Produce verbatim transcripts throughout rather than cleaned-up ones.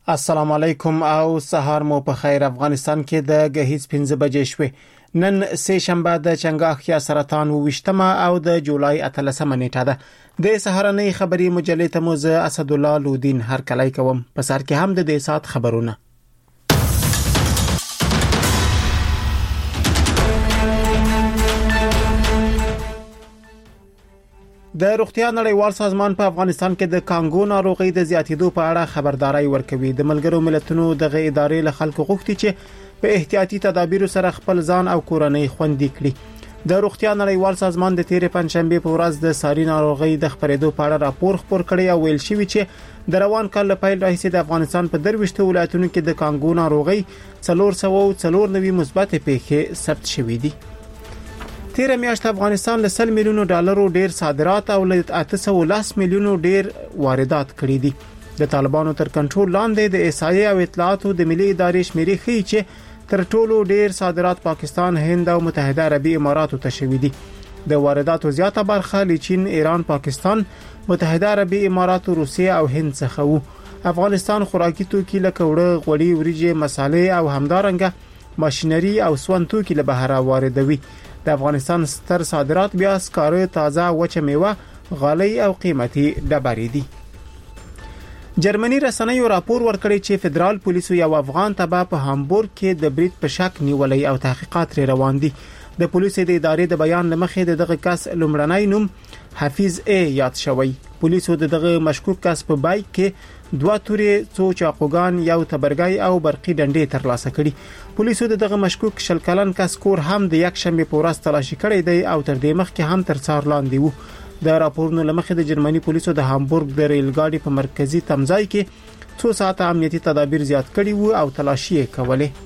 السلام علیکم او سهار مو په خیر. افغانستان کې د غهیز پنځه بجې شوې. نن سه شنبه د چنګاښ یا سرطان وشتمه او د جولای اتلسمه نیټه ده. د سهارنۍ خبري مجلې ته مو زه اسد الله لودین هر کله کوم. په سر کې هم د دې سات خبرونه. د روغتیا نړیوال سازمان په افغانستان کې د کانګو ناروغي د زیاتېدو په اړه خبرداري ورکوي. د ملګرو ملتونو دغه ادارې له خلکو غوښتي چې په احتیاطي تدابیرو سره خپل ځان او کورنۍ خوندي کړي. د روغتیا نړیوال سازمان د تیرې پنځشنبه په ورځ د ساري ناروغي د خبرېدو په اړه راپور خپور کړی او ویل شوی چې د روان کال په پیل راهیسې د افغانستان په درويشتو ولایتونو کې د کانګو ناروغي څلور سوه او څلور نوي مثبت پیښې ثبت شوې دي. تیر میاشت افغانستان له سل میلیونو ډالرو ډیر صادرات او له اته سوه لس میلیونو ډیر واردات کړي دي. د طالبانو تر کنټرول لاندې د ایسای او اطلاعاتو د ملي ادارې شمیرې ښیي چې تر ټولو ډیر صادرات پاکستان، هند او متحده عربي اماراتو ته شوي دي. د وارداتو زیاته برخه له چین، ایران، پاکستان، متحده عربي امارات، روسیه او هند څخه وو. افغانستان خوراکي توکي لکه وړه، غوړي، وریجې، مصالې او همدارنګه ماشينري او سون توکي له بهر واردوي. د افغانستان ستر صادرات بیا سکاره، تازه وچه میوه، غالۍ او قیمتي ډبرې دي. جرمني رسنیو راپور ورکړی چې فدرال پولیسو یو افغان تبع په هامبورګ کې د بریټ په شک نیولې او تحقیقات لري روان دي. د پولیسو د ادارې د بیان لمخې دغه کس لومړنی نوم حفیظ ا یاد شوی. پولیسو دغه مشکوک کس په بایک کې دوه تورې، څو چاقوګان، یو تبرګای او برقي ډنډې ترلاسه کړي. پولیسو دغه مشکوک شل کلن کس کور هم د یک شنبه په ورځ تلاشي کړی دی او تر دې مخکې هم تر څار لاندې وو. د راپورونو لمخې د جرمني پولیسو د هامبورګ د ریل ګاډي په مرکزی تمځای کې څو ساعته امنیتي تدابیر زیات کړي وو او تلاشي یې کولې.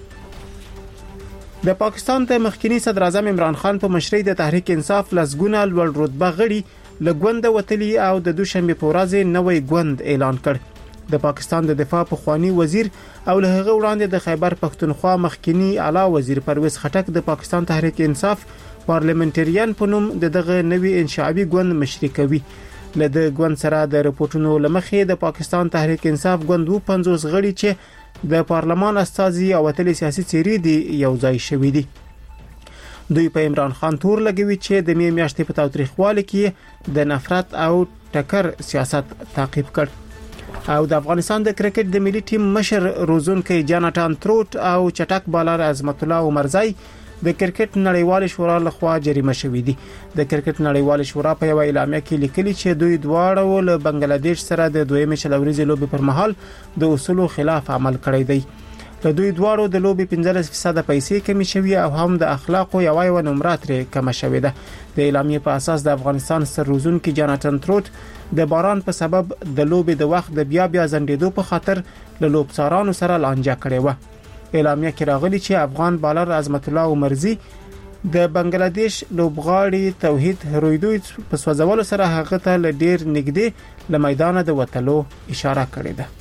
د پاکستان د مخکنی صدر اعظم عمران خان په مشرۍ د تحریک انصاف لسګونه لوړ رتبه غړي لګوند وتلی او د دوشنبه په ورځ نوې ګوند اعلان کړ. د پاکستان د دفاع پخوانی وزیر او له هغه وړاندې د خیبر پختونخوا مخکنی اعلی وزیر پرویز خټک د پاکستان تحریک انصاف پارلیمنټریان په نوم دغه نوې انشعابي ګوند مشري کوي. له د ګوند سره د رپورټونو لمخې د پاکستان تحریک انصاف ګوند پنځوس غړي چې د پارلمان استازي او اتل سیاسي چیرې دي یو ځای شوي دي. دوی په عمران خان تور لګوي چې د می میاشتې په تاریخوالي کې د نفرت او ټکر سیاست تعقیب کړ. او د افغانستان د کرکټ د ملي ټیم مشر روزونکي جاناتان تروټ او چټک بالر عظمت الله عمرزای د کرکټ نړیوال شورا لخوا جریمه شوې دي. د کرکټ نړیوال شورا په یو اعلامیه کې لیکلي چې دوی دواړه له بنگلاديش سره د دویمه شلوريزې لوبې پر مهال د اصولو خلاف عمل کړی دی. له دوی دواړو د لوبې پنځلس فیصد پیسې کمی شوې او هم د اخلاقو یو یو نمبر ترې کم شوې ده. د اعلامیه په اساس د افغانستان سر روزونکي جاناتان تروټ د باران په سبب د لوبې د وخت د بیا بیا زندېدو په خاطر له لوبڅارانو سره لانجه کړې و. اعلامیه کې راغلي چې افغان بالر عظمت الله عمرزي د بنگلاديش لوبغاړي توحید هرویدوی په سوځولو سره هغه ته ل ډیر نږدې ل میدان د وټلو اشاره کړې ده.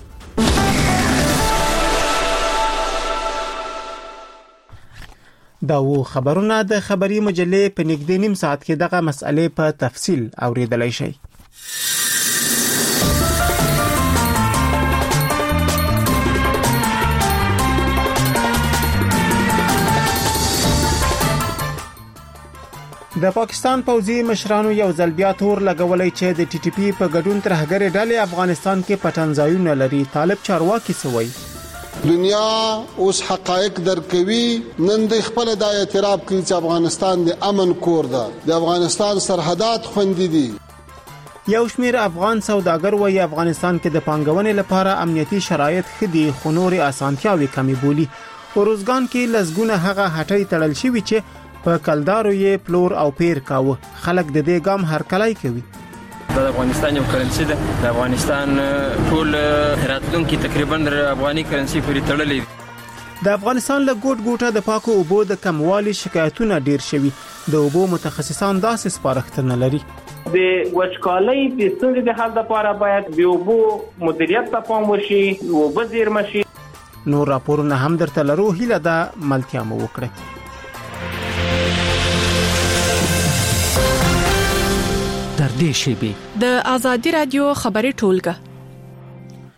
دا و خبرونه د خبري مجلې په نږدې نیم ساعت کې دغه مسئله په تفصیل اوریدلای شئ. د پاکستان پوځي مشرانو یو ځل بیا تور لګولای چې د ټي ټي پی په ګډون ترهګر ډلې افغانستان کې پټنځایونه لري. طالب چارواکي سوي دنیا اوس حقایق درکوي. نن د خپل د اعتراف کوي چې افغانستان د امن کور ده. د افغانستان سرحدات خوندي دي. یو شمیر افغان سوداګر وایي افغانستان کې د پانګونې لپاره امنیتي شرایط خدي خنوري اسانتیاوي کمی بولی. ورزګان کې لزګونه هغه هټۍ تړل شوی چې په کلدارو یې پلور او پیر کاوه. خلک د دې ګام هر کلای کوي. د افغانستان یو کرنسي ده. د افغانستان ټول راتلونکي تقریبا افغاني کرنسي پورې تړلې ده. د افغانستان له ګوټ ګوټه د پاکو اوبو د کموالي شکایتونه ډیر شوي. د اوبو متخصصان داسې سپارښتنه لري. د وچکالۍ د ستونزې د حل لپاره باید د اوبو مدیریت ته پام وشي، اوبه زیرمه شي. نور راپورونه هم درته لرو. هیله ده ملتیا مو وکړئ. در دې شیبې د ازادي رادیو خبري ټولګه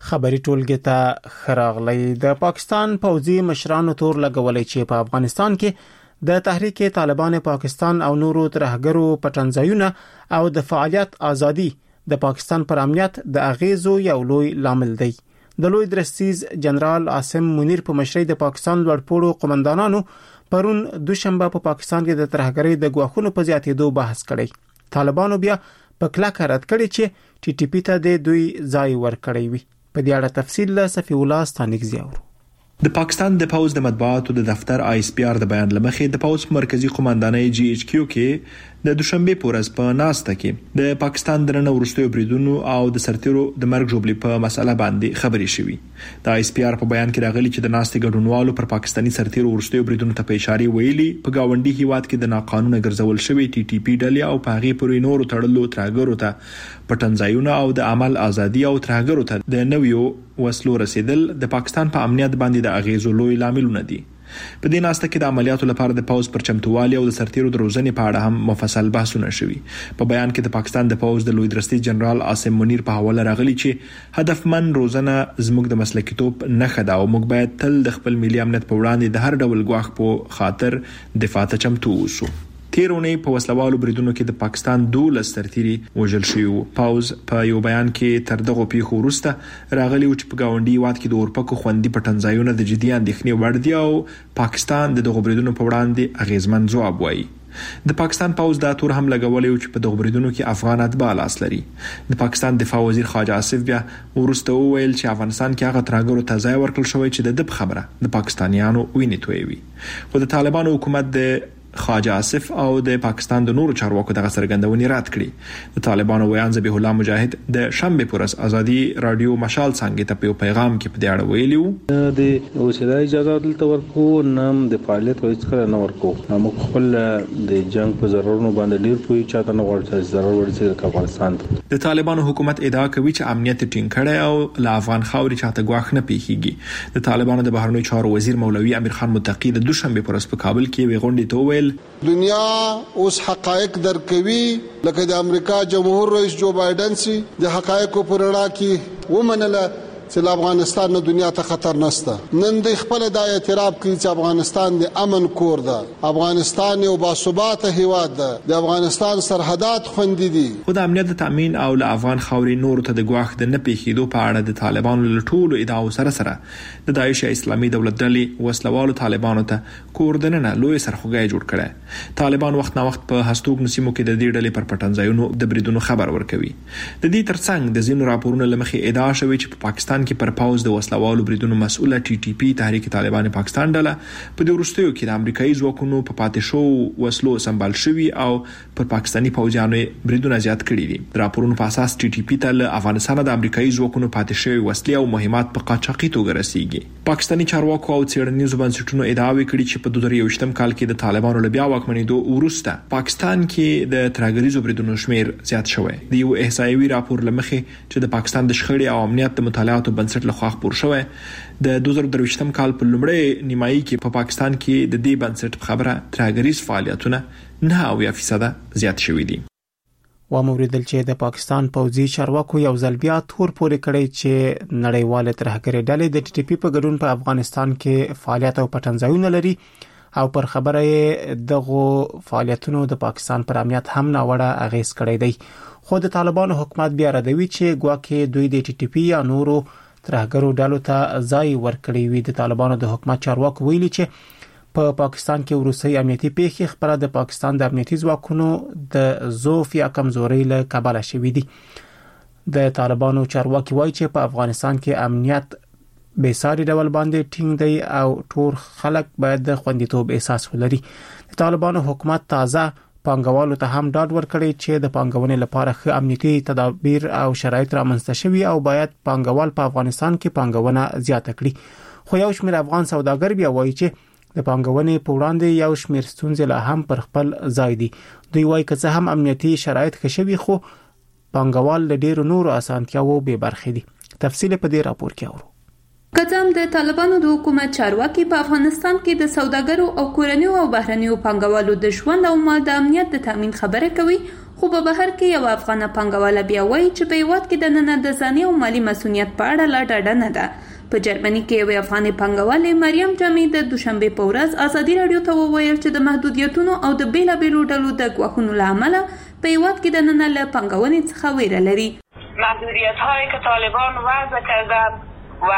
خبري ټولګي ته خراغلي. د پاکستان پوځي مشرانو تور لګولې چې په افغانستان کې د تحریک طالبان پاکستان او نورو ترهګرو پټنځایونه او د فعالیت ازادي د پاکستان پر امنیت د اغیزو یو لوی لامل دی. د لوی درستیز جنرال عاصم منیر په مشرۍ د پاکستان لوړپوړو قومندانانو پرون دوشنبه په پاکستان کې د ترهګرۍ د غواخونو په زیاتېدو بحث کړی. طالبانو بیا په کلک رد کړی چې ټي ټي پی ته د دوی ځای ورکړی وي. په دې اړه تفصیل له صفی الله ستانیک زیاورو. د پاکستان د پوز د مطبوعاتو د دفتر آی اس پی آر د بیان لمخې د پوز مرکزی قومندانۍ جی ایچ کیو کې د دوشنبه پورز په ناسته کې د پاکستان درنه ورستیو بریدونو او د سرتیرو د مرګ جوړبلی په مسله باندې خبري شوې. د آی اس پی آر په بیان کې راغلي چې د ناستې ګډونوالو پر پاکستانی سرتیرو ورستیو بریدونو ته په اشاره ویلي په گاونډي هیواد کې د ناقانونه ګرځول شوی ټي ټي پی ډلې او په هغه پورې نورو تړلو ترهګرو ته پټنځایونه او د عمل ازادي او ترهګرو ته د نویو وسلو رسیدل د پاکستان په امنیت باندې د اغیزو لوی لاملونه دي. په دې ناسته کې د عملیاتو لپاره د پوز پر چمتووالي او د سرتیرو د روزنې په اړه هم مفصل بحثونه شوي. په بیان کې د پاکستان د پوز د لوی درستیز جنرال عاصم منیر په حواله راغلي چې هدفمن روزنه زموږ د مسلکیتوب نښه ده او موږ باید تل د خپل ملي امنیت په وړاندې د هر ډول ګواښ په خاطر دفاع ته چمتو اوسو. تیرونی په وسلوالو بریدونو کې د پاکستان دولس سرتیري وژل شوي. پوز په یو بیان کې تر دغه پیښو وروسته راغلی چې په گاونډي هیواد کې د اورپکو خوندي پټنځایونه د جدي اندېښنې وړ دي او پاکستان د دغه بریدونو په وړاندې اغیزمن ځواب وایي. د پاکستان پوز دا تور هم لګولې چې په دغه بریدونو کې افغان اتباع لاس لري. د پاکستان دفاع وزیر خواجه آصف بیا ورسته وویل چې افغانستان کې هغه ترهګرو ته ځای ورکړل شوی چې د دب خبره د پاکستانیانو وینې تویوي. خو د طالبانو حکومت د خواجه آصف او د پاکستان د نورو چارواکو دغه څرګندونې رد کړې. د طالبانو ویان ذبیح الله مجاهد د شنبه پورس ازادي رادیو مشال څنګه ته په پیغام کې په دې اړه ویلي د اوسېدا اجازه دلته ورکو نام د فعالیت وایي څخه نه ورکو. موږ خپل د جنگ په ضرورونو باندې ډیر پوي چاته نه غواړي چې ضرر ورسېږي د افغانستان. د طالبانو حکومت ادعا کوي چې امنیت ټینګ کړي او له افغان خاوري چاته غواخ نه پیخيږي. د طالبانو د بهرنیو چارو وزیر مولوي امیر خان متقی د دوشنبه پورس په کابل کې وی غونډې ته ویل دنیا اوس حقایق درکوي لکه د امریکا جمهور رئیس جو بایدن سي د حقایقو پر اړه کې ومنله چې افغانستان نه دنیا ته خطر نشته. نن د خپل د اعتراف کوي چې افغانستان د امن کور ده. افغانستان یو باثباته هیواد ده. د افغانستان سرحدات خوندي دي. خو د امنیت تامین او له افغان خاوري نور ته د غواخ د نه پیښېدو په اړه د طالبانو له ټولو ادعاو سره سره د داعش اسلامي دولت ډلې وسلوالو طالبانو ته کوردننه لوی سرخوږی جوړ کړي. طالبان وخت نه وخت په هستوګ نسیمو کې د دې ډلې پر پټنځایونو د بریدونو خبر ورکوي. د دې ترڅنګ د زینو راپورونو لمخې ادعا شوې چې په پاکستان کې پر پاوز د وسلوالو بریدونو مسؤله ټي ټي پی تحریک طالبان پاکستان ډله په دې وروستیو کې د امریکایي ځواکونو په پاتې شو وسلو سمبال شوي او پر پاکستانی پوځیانو بریدونه زیات کړي دي. راپورونو په اساس ټي ټي پی ته له افغانستان د امریکایي ځواکونو پاتې شوي وسلې او مهمات په قاچاقي توګه رسیږي. پاکستانی چارواکو او څېړنیزو بنسټونو ادعا وکړي چې په دوه زره یوویشتم کال کې د طالبانو له بیا واکمنېدو وروسته پاکستان کې د ترهګریزو بریدونو شمیر زیات شوی. د یو احصایوي راپور لمخې چې د پاکستان د شخړې او امنیت د مطالعاتو بنسټ لخوا خپور شوی د دوه زره درویشتم کال په لومړۍ نیمایي کې په پاکستان کې د دې بنسټ خبره ترهګریز فعالیتونه نه اویا فیصد زیات شوي دي. و موریدل چې د پاکستان پوځي چارواکو یو ځل بیا تور پورې کړی چې نړیواله ترهګرۍ ډلې د ټي ټي پی په ګډون په افغانستان کې فعالیت او پټنځایونه لري او پر خبره دغه فعالیتونو د پاکستان پر امنیت هم ناوړه اغیز کړی دی. خو د طالبانو حکومت بیا ردوي چې ګواکې دوی د ټي ټي پی یا نورو ترهګرو ډلو ته ځای ورکړی وي. د طالبانو د حکومت چارواکو ویلي چې په پاکستان کې وروسي امنیتي پیښې خبره د پاکستان د امنیتي ځواکونو د ضعف یا کمزوري له کبله شوې دي. د طالبانو چارواکي وایي چې په افغانستان کې امنیت به ساري ډول باندې ټینګ دی او ټول خلک باید د خوندیتوب احساس ولري. د طالبانو حکومت تازه پانګوالو ته هم ډاډ ورکړی چې د پانګونې لپاره ښه امنیتي تدابیر او شرایط رامنځته شوي او باید پانګوال په افغانستان کې پانګونه زیاته کړي. خو یو شمېر افغان سوداګر بیا وایي چې د پانګونې په وړاندې یو شمېر ستونزې لا هم پر خپل ځای دي. دوی وایي که څه هم امنیتي شرایط ښه شوي خو پانګوال له ډېرو نورو اسانتیاوو بې برخې دي. تفصیل په دې راپور کې اورو. کزم د طالبانو د حکومت چارواکي په افغانستان کې د سوداګرو او کورنیو او بهرنیو پانګوالو د ژوند او مال د امنیت د تامین خبره کوي، خو په بهر کې یو افغان پانګواله بیا وایي چې په هیواد کې د ننه د ځاني او مالي مسؤلیت په اړه لا ډاډه نه ده. په جرمني کې یو افغاني پانګوالې مریم جامي د دوشنبه په ورځ ازادي رادیو ته وویل چې د محدودیتونو او د بیلابیلو ډلو د ګواښونو له امله په هیواد کې د ننه له پانګونې څخه ویره لري. محدودیت‌هایی که طالبان وضع کردند و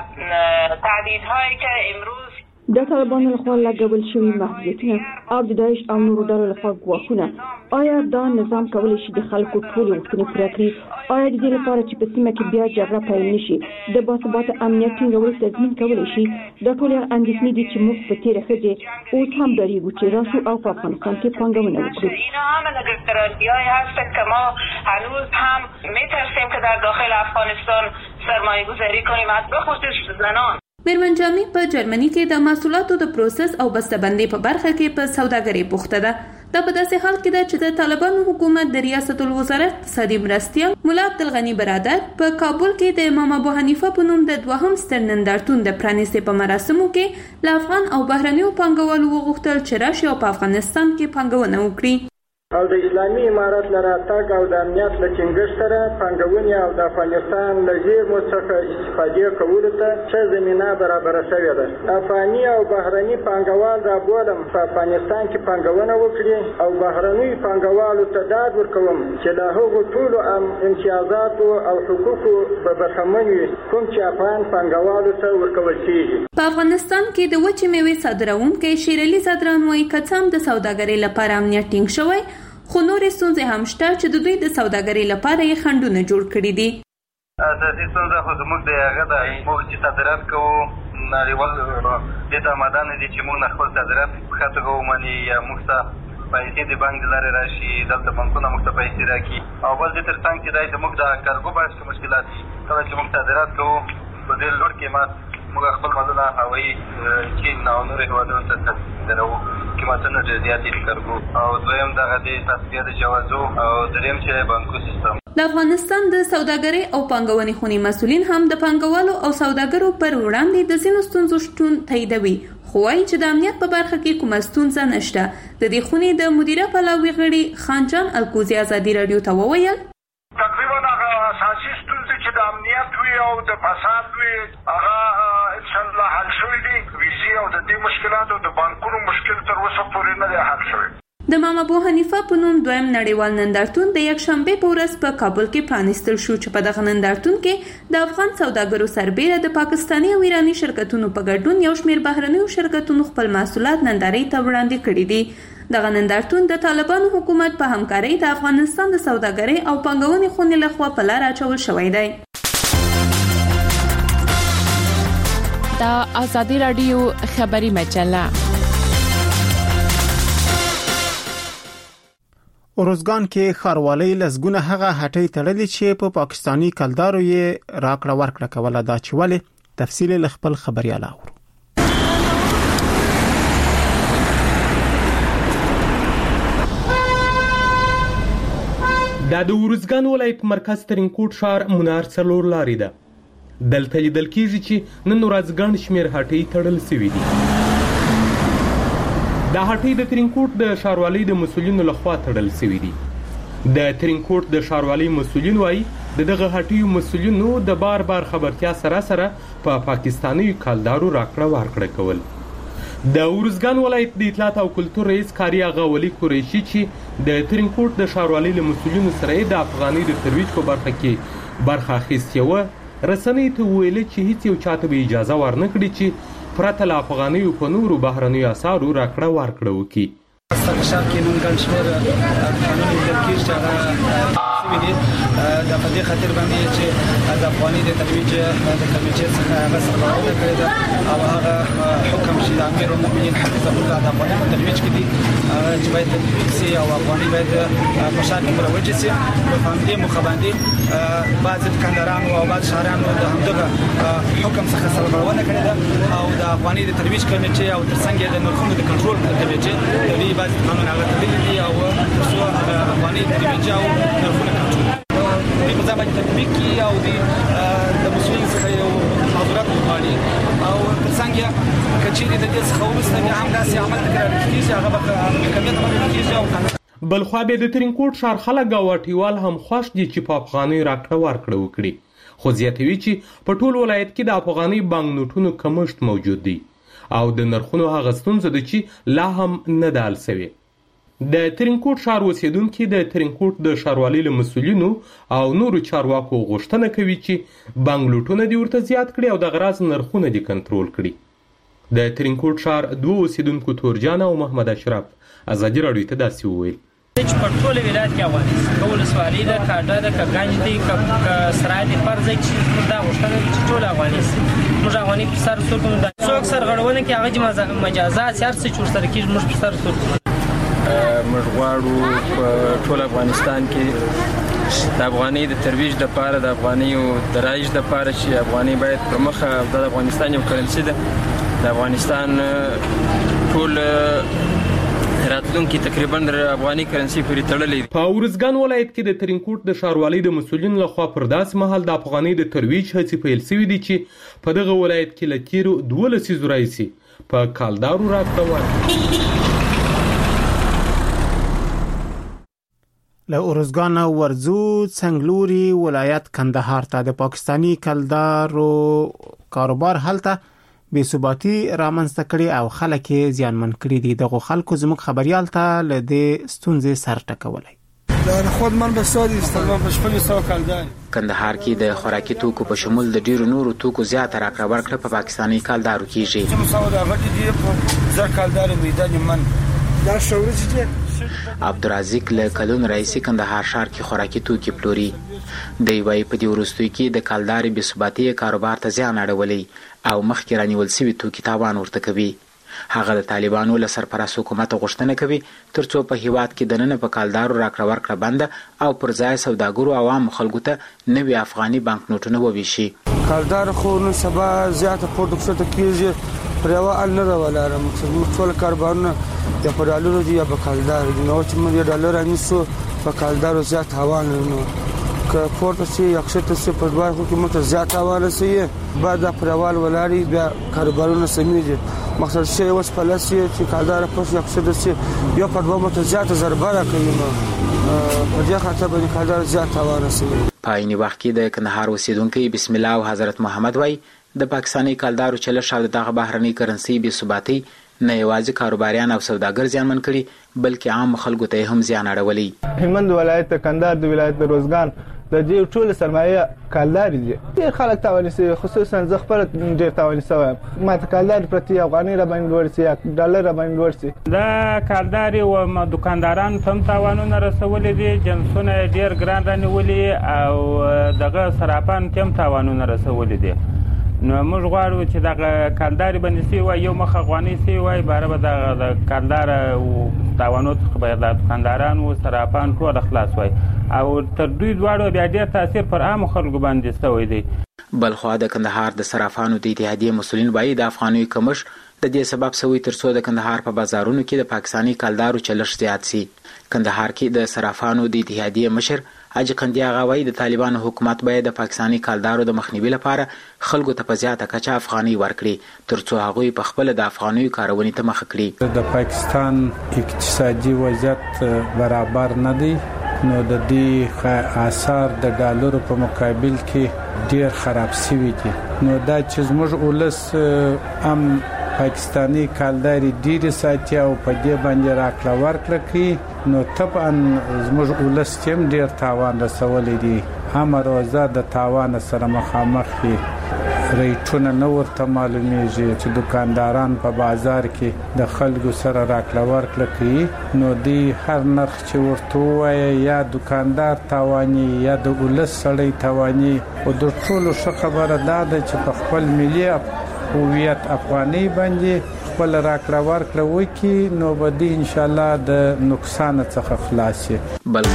تهدیدهایی که امروز د طالبانو لخوا لګول شوي محدودیتونه او د داعش او نورو ډلو لخوا ګواښونه، آیا دا نظام کولی شي د خلکو ټولې غوښتنې پوره کړي؟ آیا د دې لپاره چې په سیمه کې بیا جګړه پیل نشي د باثباته امنیت ټینګولو تضمین کولی شي؟ دا ټولې اندېښنې دي چې موږ په تېره ښځې اوس هم ډارېږو چې راشو او په افغانستان کې پانګونه وکړو. اینا همه نگرانی‌هایی هستند که ما هنوز هم می‌ترسیم که در داخل افغانستان سرمایه‌گذاری کنیم، از بخصوص زنان. میرمن جامي په جرمني کې د محصولاتو د پروسس او بسته‌بندۍ په برخه کې په سوداګرۍ بوخته ده. دا په داسې حال کې ده چې د طالبانو حکومت د ریاست الوزرا اقتصادي مرستیال مولا عبدالغني برادر په کابل کې د امام ابو حنیفه په نوم د دوهم ستر نندارتون د پرانیستې په مراسمو کې له افغان او بهرنیو پانګوالو وغوښتل چې راشي او په افغانستان کې پانګونه وکړي. او د اسلامي امارت له راتګ او د امنیت له ټینګښت سره پانګونې او د افغانستان له زیرمو څخه استفادې کولو ته ښه زمینه برابره شوې ده. افغاني او بهرني پانګوال رابولم په افغانستان کې پانګونه وکړي او بهرنیو پانګوالو ته ډاډ ورکوم چې له هغو ټولو امتیازاتو او حقوقو به برخمن وي کوم چې افغان پانګوالو ته ورکول کېږي. په افغانستان کې د وچې میوې صادروونکی شیر علي صدران وایي که څه هم د سوداګرۍ لپاره امنیت ټینګ شوی، خو نورې ستونزې هم شته چې د دوی د سوداګرۍ لپاره یې خنډونه جوړ کړي دي. اساسي ستونزه خو زموږ د هغه د موږ چې صادرات کوو نړیوال دې ته آماده نه دي چې موږ نه خپل صادرات په ښه توګه ومني یا موږ ته پیسې د بانک د لارې راشي، دلته بانکونه موږ ته پیسې راکړي. او بل دې تر څنګ چې دی زموږ د کارګو باعث کې مشکلات دي. کله چې موږ صادرات کوو په ډېر لوړ قیمت موږ خپل مالونه هوایي چین او نورو هېوادونو ته صادروو، قیمتونه ډېر زیات دي د کارګو. او دویم دغه د تصفیه د جوازو او دریم چې بانکو سیستم. د افغانستان د سوداګرۍ او پانګونې خونې مسؤلین هم د پانګوالو او سوداګرو پر وړاندې د ځینو ستونزو شتون تاییدوي، خو وایي چې د امنیت په برخه کې کومه ستونزه نشته. د دې خونې د مدیره پلاوي غړي خانجان الکوزي ازادي رادیو ته وویل تقریبا هغه اساسي ستونزې چې د امنیت وي او د فساد وي هغه انشاءالله حل شوي دي. ویزې او د دې مشکلاتو د بانکونو مشکل تر اوسه پورې نه دی حل شوی. د امام ابو حنیفه په نوم دویم نړیوال نندارتون د یکشنبه په ورځ په کابل کې پرانیستل شو چې په دغه نندارتون کې د افغان سوداګرو سربېره د پاکستاني او ایراني شرکتونو په ګډون یو شمېر بهرنیو شرکتونو خپل محصولات نندارې ته وړاندې کړي دي. دغه نندارتون د طالبانو حکومت په همکارۍ د افغانستان د سوداګرۍ او پانګونې خونې لخوا په لار اچول شوی دی. دا ازادي رادیو خبري مجله. اروزګان کې خاروالۍ لسګونه هغه هټۍ تړلې چې په پا پاکستانی کلدارو یې راکړه ورکړه کوله. دا چې ولې تفصیل له خپل خبريال اورو. دا د اروزګان ولایت مرکز ترینکوټ ښار منار څلور لارې ده. دلته لیدل کېږي چې نن ورځ ګڼ شمېر هټۍ تړل شوي دي. دا هټۍ د ترینکوټ د ښاروالۍ د مسؤلینو لخوا تړل شوي دي. د ترینکوټ د ښاروالۍ مسؤلین وایي د دغه هټیو مسؤلینو د بار بار خبرتیا سره سره په پا پاکستاني کالدارو راکړه ورکړه کول. د اروزګان ولایت د اطلاعات او کلتور رئیس کاری آغا ولی قریشي چې د ترینکوټ د ښاروالۍ له مسؤلینو سره د افغاني د ترویج په برخه کې برخه اخیستې وه، رسنۍ ته ویل چې هیڅ یو چاته به اجازه ورنکړي چې پرته له افغانیو په نورو بهرنیو اسعارو راکړه ورکړه وکړي. استقشار کې مونږ ګڼ شمېر قانون لیدل کېږي چې هغه شوي دي. د په دې خاطر باندې چې د افغاني د ترویج د کمیټې څخه هغه سرغړونه کړې ده او هغه حکم چې د امیر المؤمنین حفظه الله د افغاني په ترویج کې دي چې باید تطبیق شي او افغاني باید په شان کې مروج شي. په همدې موخه باندې بعضې دکاندارانو او بعض شهریانو د همدغه حکم څخه سرغړونه کړې ده او د افغاني د ترویج کمیټې او ترڅنګ یې د نرخونو د کنټرول کمیټې د دې بعضې قانون هغه تړلي دي او ترڅو هغه افغاني ترویج او نرخونه کنټرول دې په ځای باندې تطبیق کړي او د مسؤلینو څخه یو معذورت وغواړي او ترڅنګ یې که چیرې د دې څخه وروسته بیا هم داسې عمل تکرار کېږي هغه به محکمې ته مخکې کېږي او بلخوا به د ترینکوټ ښار خلک او واټیوال هم خوښ دي چې په افغانۍ راکړه ورکړه وکړي، خو زیاتوي چې په ټول ولایت کې د افغانۍ بانک نوټونو کمښت موجود دی او د نرخونو هغه ستونزه ده چې لا هم نه ده حل سوې. د ترینکوټ ښار اوسیدونکي د ترینکوټ د ښاروالۍ له مسؤلینو او نورو چارواکو غوښتنه کوي چې بانک نوټونه دې ورته زیات کړي او دغه راز نرخونه دې کنټرول کړي. د ترینکوټ ښار دوه اوسیدونکو تورجان او محمد اشرف ازادي راډیو ته داسې وویل چې په ټول ولایت کې افغانستان که ولسوالۍ ده که اډه ده که ګنج دی که سرای دی پر ځای چې موږ دا غوښتنه ده چې ټول افغاني شي، موږ افغاني پر سر څوک نه ده څوک سرغړونه کوي هغه چې مجازات هر څه چې ورسره کېږي موږ پر سر څوک موږ غواړو په ټول افغانستان کې د افغانۍ د ترویج دپاره د افغانیو د رایج دپاره چې افغانۍ باید پر مخه دا د افغانستان یو کرنسي ده، د افغانستان ټول راتلونکي تقریبا د افغاني کرنسي پورې تړلې دي. په ارزګان ولایت کې د ترینکوټ د ښاروالۍ د مسؤلینو لخوا پر داسې مهال د افغانۍ د ترویج هڅې پیل سوي دي چې په دغه ولایت کې له تېرو دوه لسیزو راهیسې په کالدارو راکړه ورکړه. له ارزګان ورځو څنګلوري ولایت کندهار ته د پاکستانی کلدارو کاروبار هلته بې ثباتي رامنځته کړي او خلک یې زیانمن کړي دي. دغه خلکو زموږ خبريال ته له دې ستونزې سر ټکولی. دا خود من بسادي استلام په شپږ سوه کلدار کندهار کې د خوراکي توکو په شمول د ډیرو نورو توکو زیات راکړه ورکړه په پاکستانی کلدارو کېږي. چې مساوده غټي دي په زر کلدار میدان من دا شوري چې عبدالرزاق له کلون رئیس کندهار ښار کې خوراکي توکي پلوري. دی وايي په دې وروستیو کې د کلداري بې ثباتي کاروبار ته زیان اړولی او مخکې رانیول سوي توکي تاوان ورته کوي. هغه د طالبانو له سرپرست حکومت غوښتنه کوي ترڅو په هیواد کې دننه په کلدارو راکړه ورکړه بنده او پر ځای سوداګرو عوام خلکو ته نوي افغاني بانک نوټونه وویشي. کلدار خو نن سبا زیاته پورته کښته کېږي پر یوه ال نه ده ولاړه. مقصد موږ ټول کاروبارونه یا په ډالرو دي یا په کلدار دي. نو چې موږ یې ډالر رانیسو په کلدارو زیات تاوان نو که پورته شي یا کښته شي په دوه خو کې موږ ته زیات تاوان رسوي. بعد دا پر یوه ال ولاړې بیا کاروبارونه سمیږي. مقصد شی اوس په لاس یې چې کلدار پس یا کښته شي یا په دوه موږ ته زیاته ضربه راکوي. نو په دې خاطر باندې کلدار زیات تاوان رسوي. په عین وخت کې د کندهار اوسیدونکي بسم الله او حضرت محمد وای د پاکستانی کلدارو چلش او دغه بهرنۍ کرنسي بې ثباتي نه یوازې کاروباریان او سوداګر زیانمن کړي بلکې عام خلکو ته هم زیان اړولی. هلمند ولایت کندهار د ولایت د روزګان د دې ټول سرمایه کلداري دي. ډېر خلک تاواني سي، خصوصا زه خپل ډېر تاواني سوم. ما ته کلداري پرتی افغاني را باندې لوړ سي یا ډالر را باندې لوړ سي. دا کلداري او دکانداران هم تاوانونه رسولي دي، جنسونه ډېر ګران رانیولي او دغه صرافان هم تاوانونه رسولي دي. نو موږ غواړو چې دغه کلداري باندې سي وای یو مخ افغاني سي وای باره به دغه کلدار او تاوانو څخه به د دکانداران او صرافان ټول خلاص وای او تر دوی دواړو بیا ډېر تاثیر پر عام خلکو باندې شوی دی. بلخوا د کندهار د صرافانو د اتحادیې مسؤلین وایي د افغانیو کمښت د دې سبب شوی ترڅو د کندهار په بازارونو کې د پاکستانی کلدارو چلش زیات سي. کندهار کې د صرافانو د اتحادیې مشر حاجی قندیا غوي د طالبانو حکومت باید د پاکستانی کلدارو د مخنیوي لپاره خلکو ته په زیاته کچه افغاني ورکړي ترڅو هغوی په خپل د افغانیو کارونې ته مخه کړي. د پاکستان اقتصادي وضعیت برابر نه دی نو د دې آثار د ډالرو په مقابل کې ډیر خراب شوي دي. نو دا چې زموږ ولس هم پاکستانی کلداري ډیر ساتي او په دې باندې راکړه ورکړه کوي نو طبعا زموږ ولس هم ډیر تاوان رسولی دي. هم روزه د تاوان سره مخامخ دي. ریټونه نه ورته معلومیږي چې دکانداران په بازار کې د خلکو سره راکړه ورکړه کوي نو دی هر نرخ چې ورته وایي یا دکاندار تاواني یا د ولس سړی تاواني. او د ټولو ښه خبره دا ده چې په خپل ملي هویت افغاني باندې خپل راکړه ورکړه وکړي نو به دی ان شاء الله د نقصان څخه خلاص شي. بل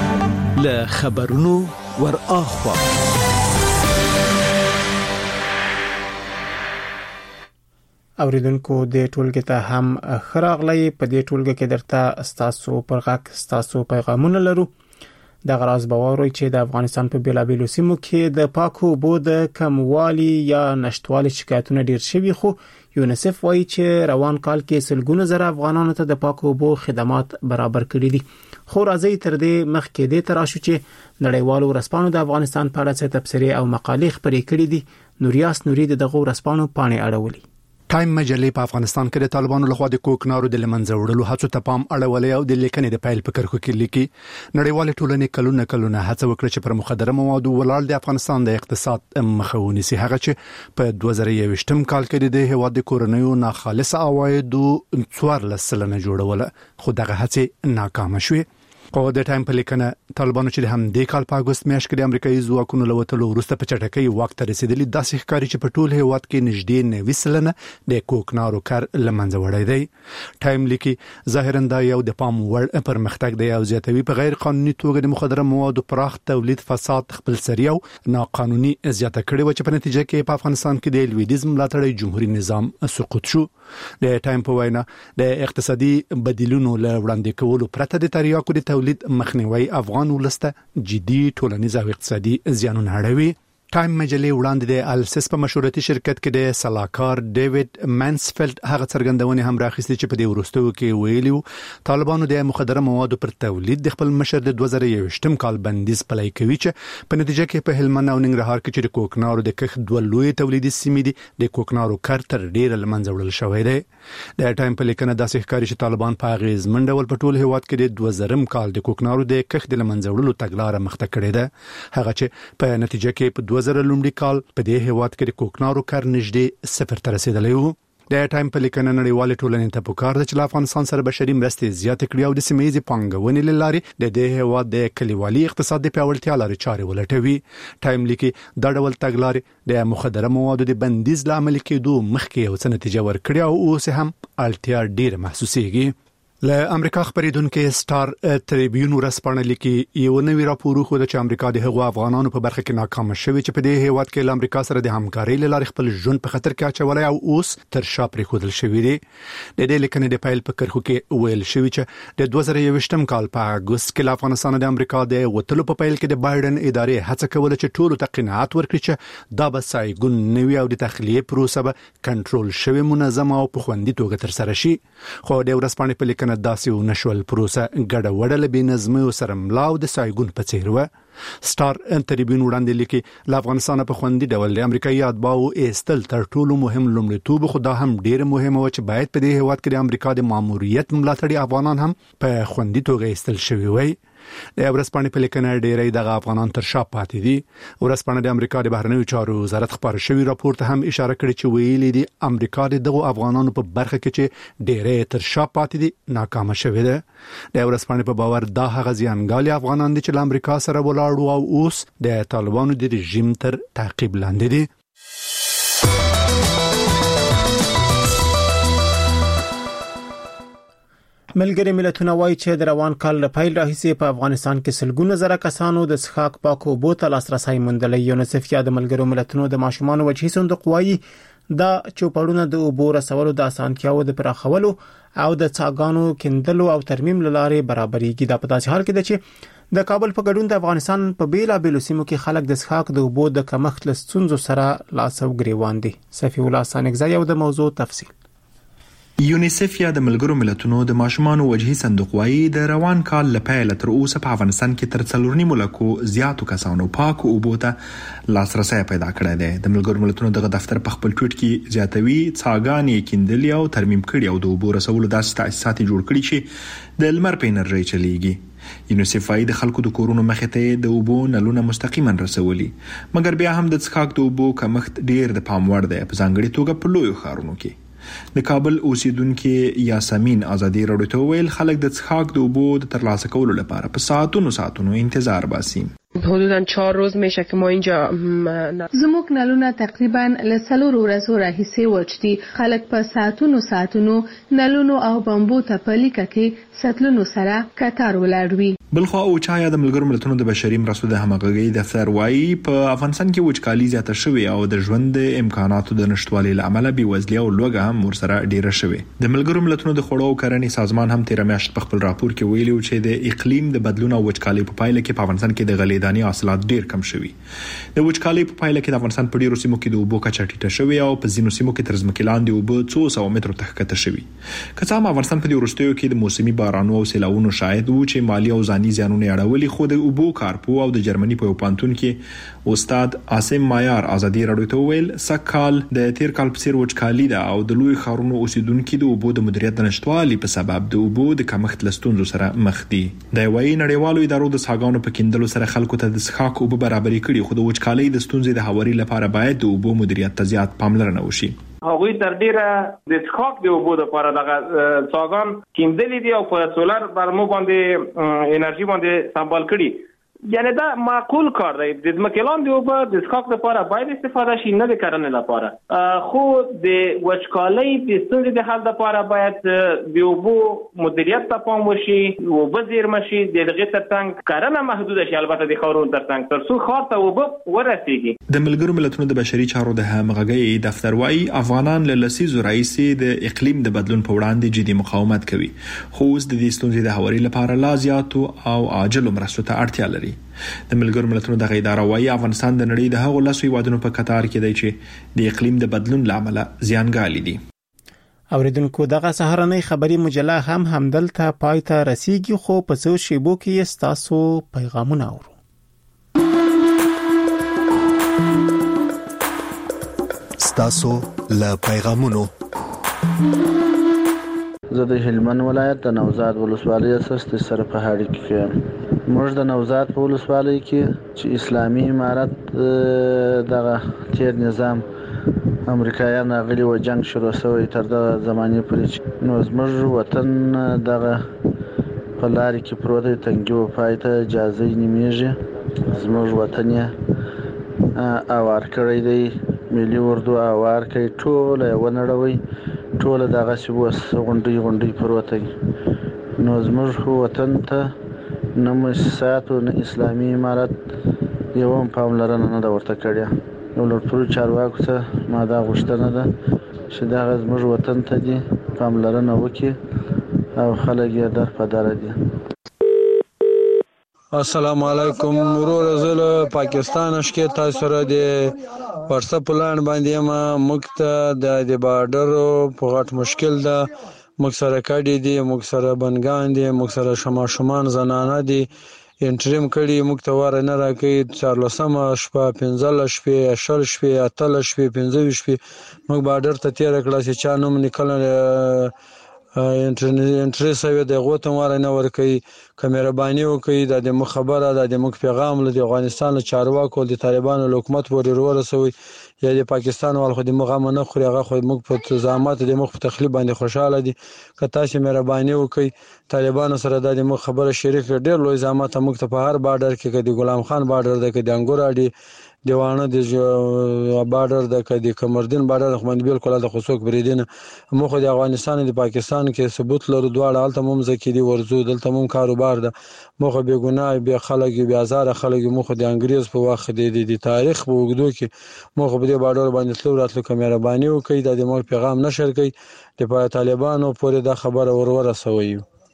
له خبرونو ور اخوا اوریدونکو د ټولګي ته هم خراغلی. په دې ټولګي کې درته ستاسو پر غاک ستاسو پیغامونه لرو. د غراز باوري چې د افغانستان په بیلابیلو سیمو کې د پاکو اوبو د کموالي یا نشټوالي شکایتونه ډیر شوي خو یونیسف وایي چې روان کال کې سلګونه زره افغانانو ته د پاکو اوبو خدمات برابر کړي دي. خو راځي تر دې مخکې د تراشو چې نړیوالو ورسپانو د افغانستان په اړه څه تبصرې او مقالې خپرې کړې دي. نوریاس نوري دغه ورسپانو پاڼې اړولې. ټایم مجلې په افغانستان کې د طالبانو لخوا د کوکنارو د لمنځه وړلو هڅو ته پام اړولې او د لیکنې د پایل په کرخو کې لیکي نړیوال ټولنې کلونه کلونه هڅه وکړه چې پر مخدره موادو ولاړ د افغانستان د اقتصاد مخاوني سي هغه چې په دوه زره یوویشتم کال کې د هیواد د کورنیو ناخالص عوایدو څوارلس سلنه جوړوله خو دغه هڅه ناکام شوه. خو د ټایم په لیکنه طالبانو چې هم د کال په اگست میاشت کې د امریکایي ځواکونو له وټلو وروسته په چټکۍ واک ته رسیدلی داسې ښکاري چې په ټول هیواد کې نږدې نوي سلنه د کوکنارو کار لمنځه وړی دی. ټایم لیکي ظاهرا دا یو د پام وړ پرمختګ دی او زیاتوي په غیر قانوني توګه د مخدره موادو پراخ تولید فساد خپل سریو ناقانوني زیاته کړي و چې په نتیجه کې په افغانستان کې د لویدیز ملاتړی جمهوریت نظام سقوط شو. د ټایم په وینا د اقتصادي بدیلونو له وړاندې کولو پرته د تریاکو د تولید مخنیوي افغان ولسته جدي ټولنیز او اقتصادي زیانونه اړوي. ټایم مجلې وړاندې د السس په مشورتي شرکت کې د سلاکار ډیوډ مانسفیلد هغه څرګندونه هم راخستې چې په دې وروستیو کې ویلو طالبانو د مخدره موادو پر تولید د خپل مشر د دوه زره یوویشتم کال بندیز پلي کوي چې په نتیجه کې په هلمند او ننګرهار کې چې د کوکنارو د کښت دوه لوی تولیدي سیمې دي د کوکنارو کار تر ډیره لمنځه وړل شوی دی. د ټایم په لیکنه داسې ښکاري چې طالبان په غیزمن ډول په ټول هیواد کې د دوه زرم کال د کوکنارو د کښت د لمنځه وړلو تګلارې مخته کړې ده هغه چې په نتیجه کې په دوه زره لومړي کال په دې هیواد کې د کوکنارو کار نږدې صفر ته رسیدلی و. د ټایم په لیکنه نړیوال ټولنې ته پکار ده چې افغانستان سره بشري مرستې زیات کړي او د سیمې پانګونې لارې د دې هیواد د کلیوالي اقتصاد د پیاوړتیا لارې چارې ولټوي. ټایم لیکي دا ډول تګلارې د مخدره موادو د بندیز لامل کېدو مخکې یو څه نتیجه ورکړي او اوس هم اړتیا ډیره محسوسيږي. له امریکا خبرېدونکو سٹار ټریبیون ورسپانه لیکي یو نوی راپور خو د امریکا د هغو افغانانو په برخه کې ناکام شوی چې په دې هیواد کې له امریکا سره د همکارۍ لارې خپل ژوند په خطر کې اچولای او اوس تر شا پرې خودل شوی دی. د دې لیکنې د پایل په کرخو کې ویل شوی چې د دوه زره یوویشتم کال په اگست کې له افغانستان د امریکا د وټلو په پایل کې د بایدن ادارې هڅه کوله چې ټول ته قناعت ورکړي چې دا به سایګون نوی او د تخلیه پروسه به کنټرول شوی منظم او په خوندي توګه تر سره شي. خو د ورسپانې په لیکنه داسې ونشو پروسه ګډه وډه له بنظمي او سره ملاو د سایګون په څیر و. سٹار ټریبیون وړاندې لیکي له افغانستان په خوندي ډول د امریکایي اتباعو ایستل تر ټولو مهم لومړیتوب خو دا هم ډیر مهمه و چې باید په دې هیواد کې د امریکا د ماموریت ملاتړي افغانان هم په خوندي توګه ایستل شوی وي. د ورسپانې په لیکنه ډیرې دغه افغانان تر شا پاتې دي. ورسپانې د امریکا د بهرنیو چارو وزارت خبر شوی راپور ته هم اشاره کړې چې ویلي دي امریکا د دغه افغانانو په برخه کې چې ډیرې تر شا پاتې دي ناکام شوی ده. د ورسپانې په باور دا هغه ځانګالي افغانان دي چې له امریکا سره ولاړ او اوس د طالبانو د رژیم تر تعقیب لاندې دي. ملګری ملتونه وایي چې د روان کال له پیل راهیسې په افغانستان کې سلګونه زره کسانو د څښاک پاکو اوبو ته لاسرسي موندلی. یونیسف یا د ملګرو ملتونو د ماشومان وجهي صندوق وایي دا چوپړونه د اوبو رسولو د اسانتیاو د پراخولو او د څاګانو کیندلو او ترمیم لاره برابرېږي. دا په داسې حال کې ده چې د کابل په ګډون د افغانستان په بیلابېلو سیمو کې خلک د څښاک د اوبو د کمښت له ستونزو سره لاس او ګریوان دي. صفی الله سانګزای او د موضوع تفصیل. یونیسف یا د ملګرو ملتونو د ماشومان وجهي صندوق وايي د روان کال له پیل تر اوسه په افغانستان کې تر څلور نیمو لکو زیاتو کسانو پاکو اوبو ته لاسرسي پیدا کړی دی. د ملګرو ملتونو دغه دفتر په خپل ټویټ کې زیاتوي څاګانې کیندلې او ترمیم کړي او د اوبو رسولو داسې تاسیسات جوړ کړي چې د لمر په انرژي چلیږي. یونیسف وايي د خلکو د کورونو مخې ته د اوبو نلونه مستقیما رسولي، مګر بیا هم د څښاک د اوبو کمښت ډیر د پام وړ دی، په ځانګړي توګه په لویو ښارونو کې. د کابل اوسیدونکو یاسمین آزادی راډیو ته ویل خلک د څښاک د اوبو د ترلاسه کولو لپاره په ساعتونو ساعتونو انتظار باسي. حدوداً چهار روز میشه که ما اینجا زموږ نلونه تقریبا له څلور ورځو راهیسې وچ دي. خلک په ساعتونو ساعتونو نلونو او بمبو ته په لیکه کې ساتلونو سره کتار ولاړ وي. بلخوا او چایا د ملګرو ملتونو د بشري مرستو د همغږي دفتر وايي په افغانستان کې وچکالي زیاته شوې او د ژوند امکاناتو د نشټوالي لامل به وزلي او لوګه هم ورسره ډیره شوې. د ملګرو ملتونو د خوړو او کرنې سازمان هم تیر میاشت په خپل راپور کې ویلي چې د اقلیم د بدلون او وچکالي په پایله کې په افغانستان کې د غلې دانې افغاني حاصلات ډیر کم شوي. د وچکالۍ په پایله کې د افغانستان په ډیرو سیمو کې د اوبو کچه ټیټه شوې او په ځینو سیمو کې تر ځمکې لاندې اوبه څو سوه مترو ته ښکته شوي. که څه هم افغانستان په دې وروستیو کې د موسمي بارانونو او سیلاوونو شاهد وو چې مالي او ځاني زیانونه اړولي، خو د اوبو کارپو او د جرمني په یو پوهنتون کې استاد عاصم مایار ازادي راډیو ته وویل سکهال د تیر کال په څیر وچکالي ده او د لوی ښارونو اوسیدونکو د اوبو د مدیریت د نشټوالي په سبب د اوبو د کمښت له ستونزو سره مخ دي. د وايي نړیوالو ادارو د څاګانو په کیندلو سره خلکو ته د څښاک اوبه برابرې کړي، خو د وچکالۍ د ستونزې د هواري لپاره باید د اوبو مدیریت ته زیات پاملرنه وشي. هغوی تر ډیره د څښاک د اوبو لپاره دغه څاګان کیندلې دي او په سولر برمو باندې انرژي باندې سمبال کړي. یعنی دا معقول کار دی. د ځمکې لاندې اوبه د څښاک لپاره باید استفاده شي، نه د کرنې لپاره. خو د وچکالۍ د ستونزې د حل لپاره باید د اوبو مدیریت ته پام وشي، اوبه زیرمه شي، د هغې ترڅنګ کرنه محدوده شي، البته د ښارونو ترڅنګ، تر څو ښار ته اوبه ورسیږي. د ملګرو ملتونو د بشري چارو د همغږۍ دفتر وايي افغانان له لسیزو راهیسې د اقلیم د بدلون په وړاندې جدي مقاومت کوي، خو اوس د دې ستونزې د هواري لپاره لا زیاتو او عاجلو مرستو ته اړتیا لري. د ملګرو ملتونو د اداره وايي افغانستان د نړۍ د هغو لسو هیوادونو په قطار کې دی چې د اقلیم د بدلون لامل زیانګالي دي. اوریدونکو دغه سهارنۍ خبری مجله هم همدلته پای ته رسیږي، خو په څو شیبو کې ستاسو پیغامونه اورو. ستاسو له پیغامونو زه د هلمند ولایت د نوزاد ولسوالۍ اساس د سره په هاړي کې موږ د نوزاد په ولسوالۍ کې چې اسلامي امارت دغه تیر نظام امریکایان غلي و جنگ شروع شوی تر د زمانه پورې، نو زموږ وطن دغه په لارې کې پروت دی، تنګي و پای ته اجازه نیمیږي. زموږ وطن یې اوار کړی دی، ملي اردو اوار کوي، ټول یې ونړوي، ټول دغه سیوس غونډي غونډي پروت دی. نو زموږ وطن ته نه مؤسسات او نه اسلامي امارت یو هم پاملرنه نه ده ورته کړې. نو لوړپوړو چارواکو ته ما دا غوښتنه ده چې دغه زموږ وطن ته دي پاملرنه وکړي او خلک یې در په دره دي. السلام علیکم ورور، زه له پاکستان شکه تاسو سره د واتساپ پلان باندې ما مکته د بارډر په غټ مشکل ده، موږ سره کډی دي، موږ سره بنګان دي، موږ سره شماشومان زنانه دي، انټریم کړي، موږ ته واره نه راکړي. څوارلسمه شپه، پنځلس شپې، شل شپې، اتلس شپې، پنځه شپې موږ بارډر ته تیر کړه چې چا نوم نکله انټری سوی د غوته واره نه ورکوي. که مهرباني وکړي د دې مخ خبره د دې مخ پیغام له افغانستان له چارواکو د طالبانو حکومت پورې ورسوي یا د پاکستان وال خو د مغه نه خوري، هغه خو موږ په زعامت د مخ په تخلیب باندې خوشاله دي. که تاسو مهرباني وکړي طالبانو سره د دې مخ خبره شریک ډېر لوی زعامت موږ ته په هر بارډر کې د غلام خان بارډر د کې د انګور اډي دیوانه د بارډر د کدي کمردین بارډر خو باندې بالکل د خصوص بریدنه مخ د افغانستان د پاکستان کې ثبوت لرو دواړه الته مم زکې دي ورزو دلته مم کاروبار ده، مخ به ګناه به خلک به هزار خلک مخ د انګريز په وخت د د تاریخ په وګدو کې مخ به د بارډر باندې تلو راتلو کمره باندې وکي د مو پیغام نشر کوي د طالبانو پورې د خبره ورور رسوي.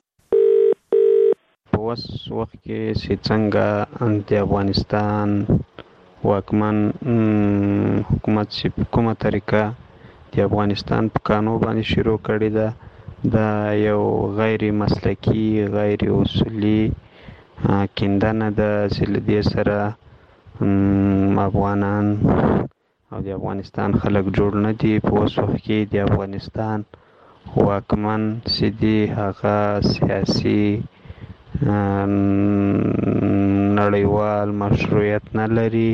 په وس وخت کې چې څنګه د افغانستان واکمن حکومت چې کومه طریقه د افغانستان په قانون باندې شروع کړی ده، دا یو غیر مسلکی غیر اصولي کیندنه ده چې له دې سره افغانان او د افغانستان خلک جوړ نه دي. په اوس وخت کې د افغانستان واکمن چې دي هغه سیاسي نړیوال مشروعیت نه لري.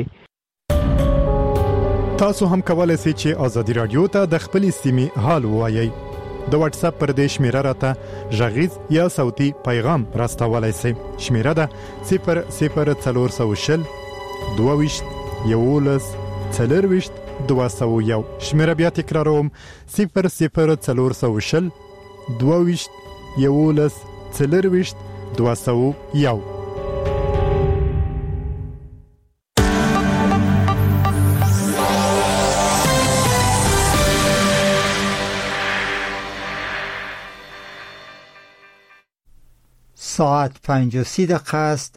تاسو هم کولای شئ چې آزادي رادیو ته د خپل استماعي حال وایي. د واتس اپ پر دې شمیره راته ژغیز یا صوتي پیغام راستولای شئ. شمیره ده صفر صفر څلور سوه شل دوه ویشت یولس څلور ویشت دوه سوه یو. شمیره بیا تکراروم صفر صفر څلور سوه شل دوه ویشت یولس څلور ویشت دوه سوه یو. ساعت پنج و سی دقیقه است.